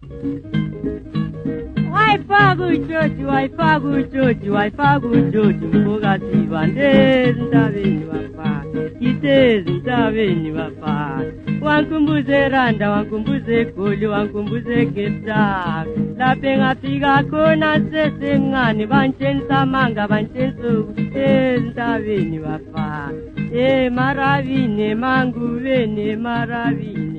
Waifagu uchochi, mkogati bandezi ndabeni wapa, kitezi ndabeni wapa. Wankumbuze Randa, wankumbuze Koli, wankumbuze Kepta. Lapenga figa kona sese ngani, banchensa manga, banchenso kitezi ndabeni wapa. Maravine, mangu vene maravine.